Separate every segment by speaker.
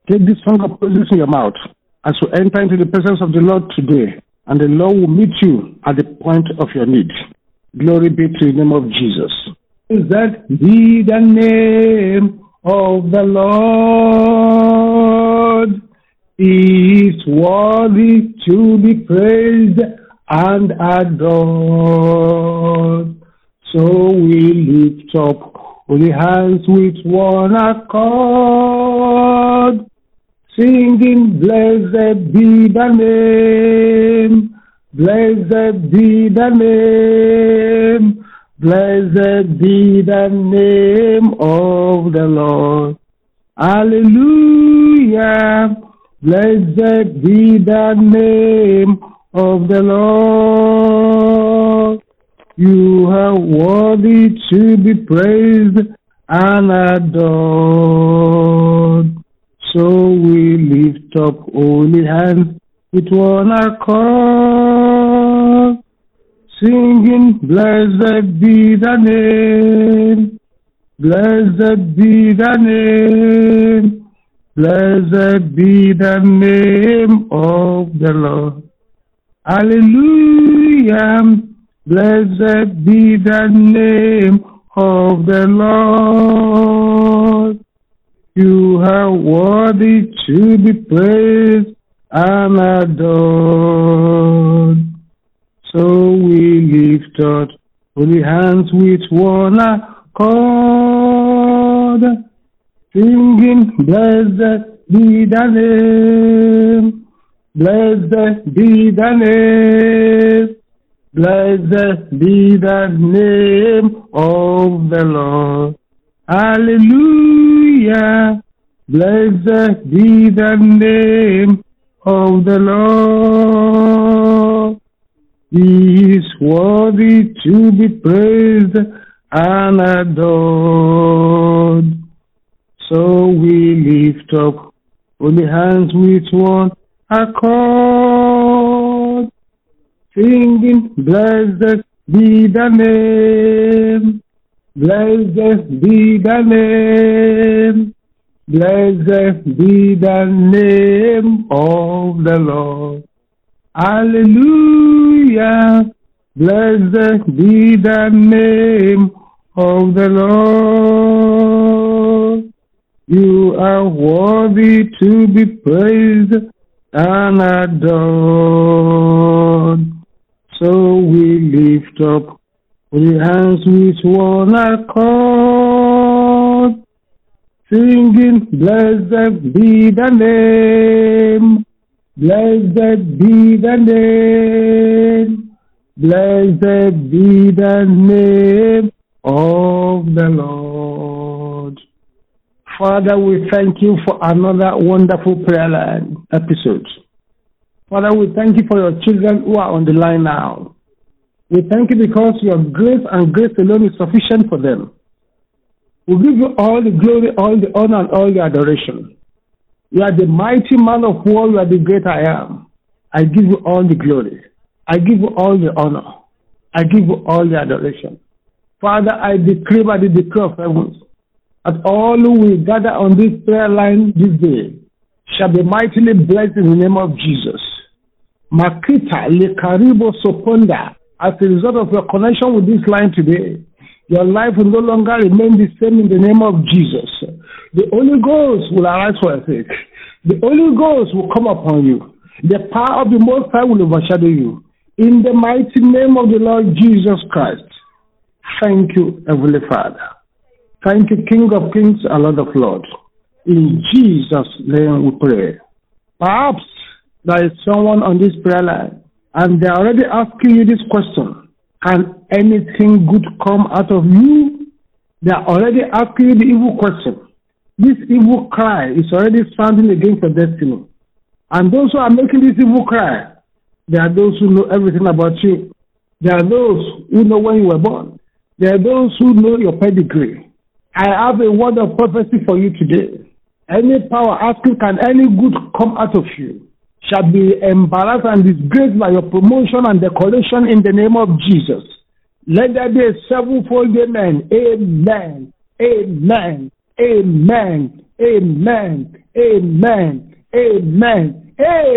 Speaker 1: Take this song of praises in your mouth as you enter into the presence of the Lord today, and the Lord will meet you at the point of your need. Glory be to the name of Jesus. Is that be the name of the Lord? He is worthy to be praised and adored. So we lift up holy hands with one accord, singing, blessed be the name, blessed be the name, blessed be the name of the Lord. Hallelujah, blessed be the name of the Lord. You are worthy to be praised and adored. So we lift up holy hands with one accord, singing, blessed be the name, blessed be the name, blessed be the name of the Lord. Hallelujah, blessed be the name of the Lord. You are worthy to be praised and adored. So we lift up holy hands with one accord, singing, blessed be the name, blessed be the name, blessed be the name of the Lord. Hallelujah, blessed be the name of the Lord. He is worthy to be praised and adored. So we lift up holy hands with one accord, singing, blessed be the name, blessed be the name, blessed be the name of the Lord. Hallelujah, blessed be the name of the Lord. You are worthy to be praised and adored. So we lift up holy hands with one accord, singing, blessed be the name, blessed be the name, blessed be the name of the Lord. Father, we thank you for another wonderful prayer line episode. Father, we thank you for your children who are on the line now. We thank you because your grace and grace alone is sufficient for them. We give you all the glory, all the honor, and all the adoration. You are the mighty man of war. You are the great I am. I give you all the glory. I give you all the honor. I give you all the adoration. Father, I decree by the decree of heavens that all who will gather on this prayer line this day shall be mightily blessed in the name of Jesus. Makita Lekaribo Soponda, as a result of your connection with this line today, your life will no longer remain the same in the name of Jesus. The Holy Ghost will arise for your sake. The Holy Ghost will come upon you. The power of the Most High will overshadow you. In the mighty name of the Lord Jesus Christ. Thank you, Heavenly Father. Thank you, King of Kings and Lord of Lords. In Jesus' name we pray. Perhaps there is someone on this prayer line and they're already asking you this question. Can anything good come out of you? They're already asking you the evil question. This evil cry is already sounding against your destiny. And those who are making this evil cry, they are those who know everything about you. There are those who know when you were born. There are those who know your pedigree. I have a word of prophecy for you today. Any power asking, can any good come out of you, shall be embarrassed and disgraced by your promotion and decoration in the name of Jesus. Let there be a sevenfold amen. Amen. Amen. Amen. Amen. Amen. Amen.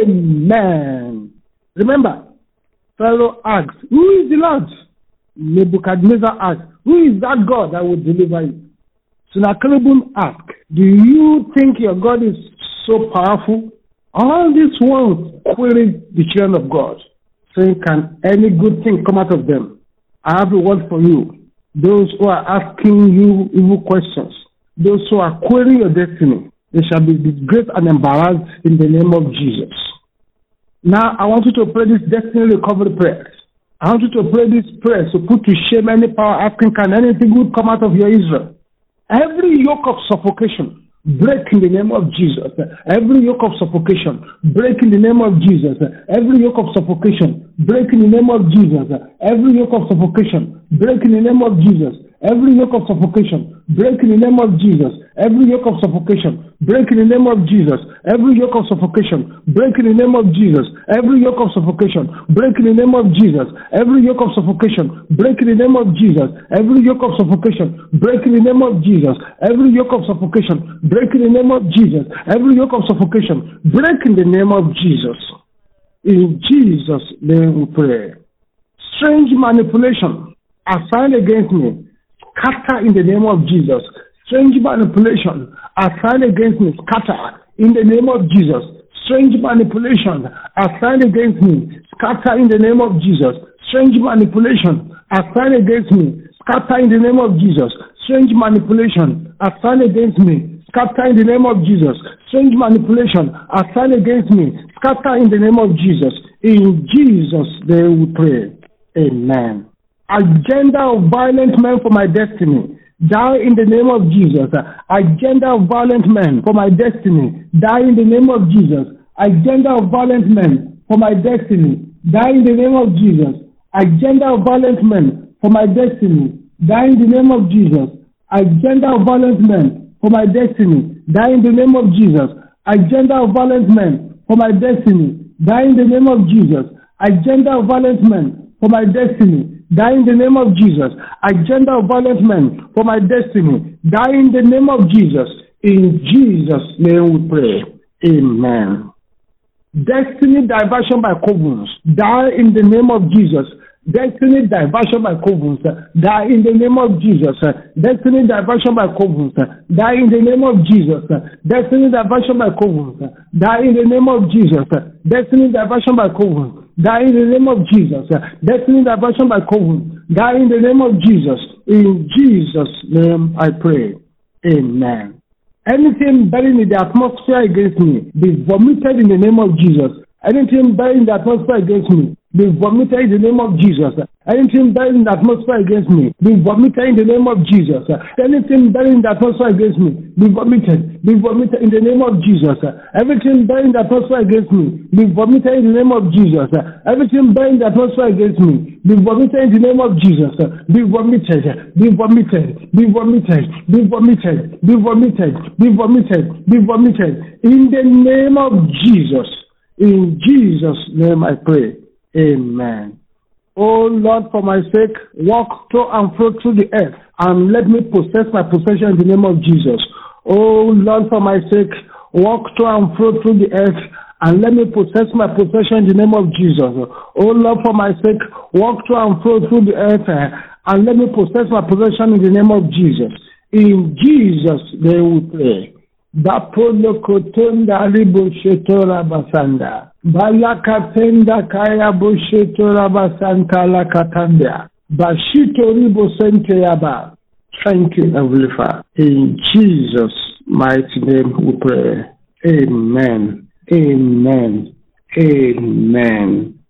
Speaker 1: Amen. Remember, Pharaoh asked, who is the Lord? Nebuchadnezzar asked, who is that God that will deliver you? Sennacherib asked, do you think your God is so powerful? All these ones queried the children of God, saying, can any good thing come out of them? I have a word for you. Those who are asking you evil questions, those who are querying your destiny, they shall be disgraced and embarrassed in the name of Jesus. Now, I want you to pray this destiny recovery prayer. I want you to pray this prayer to put to shame any power asking, can anything good come out of your Israel? Every yoke of suffocation, break in the name of Jesus. Every yoke of suffocation, break in the name of Jesus. Every yoke of suffocation, break in the name of Jesus. Every yoke of suffocation, break in the name of Jesus. Every yoke of suffocation, break in the name of Jesus. Every yoke of suffocation, break in the name of Jesus. Every yoke of suffocation, break in the name of Jesus. Every yoke of suffocation, break in the name of Jesus. Every yoke of suffocation, break in the name of Jesus. Every yoke of suffocation, break in the name of Jesus. Every yoke of suffocation, break in the name of Jesus. Every yoke of suffocation, break in the name of Jesus. In Jesus' name we pray. Strange manipulation assigned against me, scatter in the name of Jesus. Strange manipulation assigned against me, scatter in the name of Jesus. Strange manipulation assigned against me, scatter in the name of Jesus. Strange manipulation assigned against me, scatter in the name of Jesus. Strange manipulation assigned against me, scatter in the name of Jesus. Strange manipulation assigned against me, scatter in the name of Jesus. In Jesus' name we pray. Amen. Agenda of violent men for my destiny, die in the name of Jesus. Agenda of violent men for my destiny, die in the name of Jesus. Agenda of violent men for my destiny, die in the name of Jesus. Agenda of violent men for my destiny, die in the name of Jesus. Agenda of violent men for my destiny, die in the name of Jesus. Agenda of violent men for my destiny, die in the name of Jesus. Agenda of violent men for my destiny, die in the name of Jesus. Agenda of violent men for my destiny, die in the name of Jesus. In Jesus' name we pray. Amen. Destiny diversion by covens, die in the name of Jesus. Destiny diversion by covens, die in the name of Jesus. Destiny diversion by covens, die in the name of Jesus. Destiny diversion by covens, die in the name of Jesus. Destiny diversion by covens, die in the name of Jesus. Destiny diversion by covens, die in the name of Jesus. In Jesus' name I pray. Amen. Anything buried in the atmosphere against me, be vomited in the name of Jesus. Anything buried in the atmosphere against me, be vomited in the name of Jesus. Anything buried in the atmosphere against me, be vomited in the name of Jesus. Anything buried in the atmosphere against me, be vomited in the name of Jesus. Everything buried in the atmosphere against me, be vomited in the name of Jesus. Everything buried in the atmosphere against me, be vomited in the name of Jesus. Be vomited, be vomited, be vomited, be vomited, be vomited, be vomited, be vomited in the name of Jesus. In Jesus' name I pray. Amen. Oh Lord, for my sake, walk to and fro through the earth and let me possess my possession in the name of Jesus. Oh Lord, for my sake, walk to and fro through the earth and let me possess my possession in the name of Jesus. Oh Lord, for my sake, walk to and fro through the earth and let me possess my possession in the name of Jesus. In Jesus' name we pray. Bapolo kotenda libo shetora basanda. Balakatenda kaya boshetora basanta lakatanda. Bashito libo sente yaba. Thank you, Heavenly Father. In Jesus' mighty name we pray. Amen. Amen. Amen.